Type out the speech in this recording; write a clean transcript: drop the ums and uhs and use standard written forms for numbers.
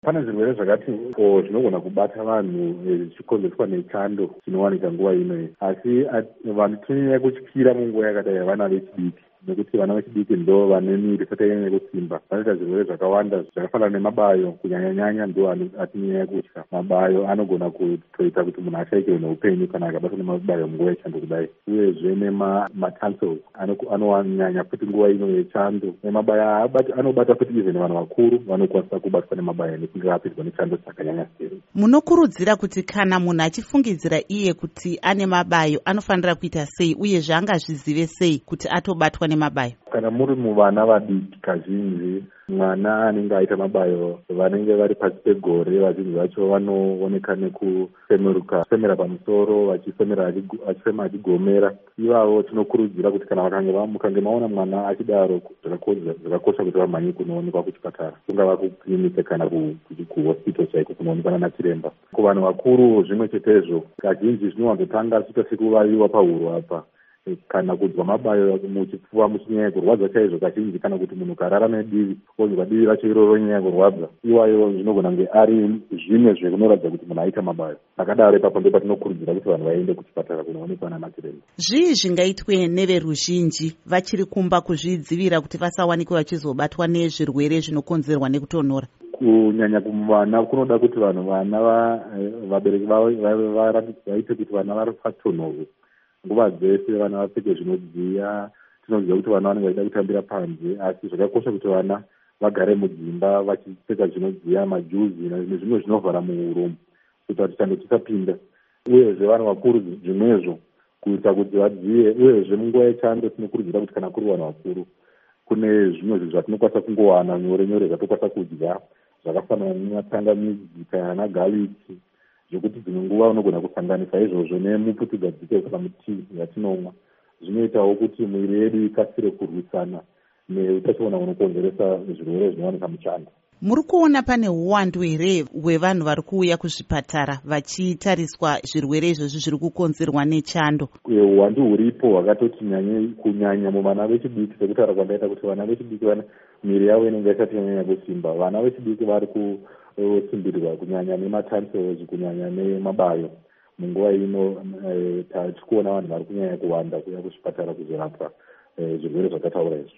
Pane zvirwere zvakati zvinogona kubata vanhu zvichikonzerwa nechando chinowanika nguva ino. Asi vanhu tinonyanya kutyira munguva yakadai yavana vechidiki, nekuti vana vechidiki ndo vane miri isati yanyanya kusimba. Vanoita zvirwere zvakawanda zvakafanana nemabayo, kunyanya ndo atinyanya kutya. Mabayo anogona kutoita kuti munhu ashaikirwe neupenyu kana akabatwa nemabayo munguva yechando kudai. Uyezve nematonsils anonyanya futi nguva ino yechando. Nemabayo anobata futi even vanhu vakuru vanokwanisa kubatwa nemabayo nekunge vapedzwa nechando chakanyanya sei. Munokurudzira kuti kana munhu achifungidzira iye kuti ane mabayo anofanira kuita sei, uyezve angazvizive sei kuti atobatwa nemabayo? Kana muri muvana vadiki, kazhinji mwana anenge aita mabayo vanenge vari pasi pegore, vazhinji vacho vanooneka nekufemera pamusoro, vachifema achigomera. Ivavo tinokurudzira kuti kana mukange maona mwana achidaro, zvakakosha kuti vamhanye kunoonekwa kuchipatara, kungava kukiriniki kana kuhospital chaiko kunoonekwa nana chiremba. Kuvanhu vakuru zvimwe chetezvo, kazhinji zvinowanzotanga achiita sekuvaviwa pahuro apa, kana kudzwa mabayo muchipfuva muchinyanya kurwadza chaizvo kazhinji, kana kuti munhu karara nedivi onzwa divi racho iroro nyanya kurwadza, iwayo zvinogona kunge ari zvimwe zvekunoratidza kuti munhu aita mabayo. Akadaro ipapo ndipo patinokurudzira kuti vanhu vaende kuchipatara kunoonekwa nana chiremba. Zvii zvingaitwe neveruzhinji vachiri kumba kuzvidzivira kuti vasawanikwe vachizobatwa nezvirwere zvinokonzerwa nekutonhora? Kunyanya kuvana kunoda kuti vabereki vaite kuti vana vari patonhorwe nguva dzese, vana vapfeke zvinodziya. Tinoziva kuti vana vanenge vachida kutambira panze, asi zvakakosha kuti vana vagare mudzimba vachipfeka zvinodziya, majuzi nezvimwe zvinovhara muromo kuita kuti chando chisapinda. Uyezve vanhu vakuru zvimwezvo kuita kuti vadziye. Uyezve munguva yechando tinokurudzira kuti kana kuri vanhu vakuru, kune zvimwe zvinhu zvatinokwanisa kungowana nyore nyore zvatokwanisa kudya zvakafanana nematsangamidzi kana nagariki, zvekuti dzimwe nguva unogona kusanganisa izvozvo nemuputugadzike kana mutii yatinomwa. Zvinoitawo kuti mwiri yedu ikasire kurwisana neutachiona hunokonzeresa zvirwere zvinowanika muchando. Muri kuona pane uwandu here hwevanhu vari kuuya kuzvipatara vachitariswa zvirwere izvozvi zviri kukonzerwa nechando? Uwandu huripo hwakatoti kunyanya muvana vechidiki, sekutaura kwandaita kuti vana vechidiki miri yavo inenge isati yanyanya kusimba. Vana vechidiki vari kusimbirirwa kunyanya nematonsils, kunyanya nemabayo. Munguva ino tachikuona vanhu vari kunyanya kuwanda kuuya kuzvipatara kuzorapwa zvirwere zvakataura izvi.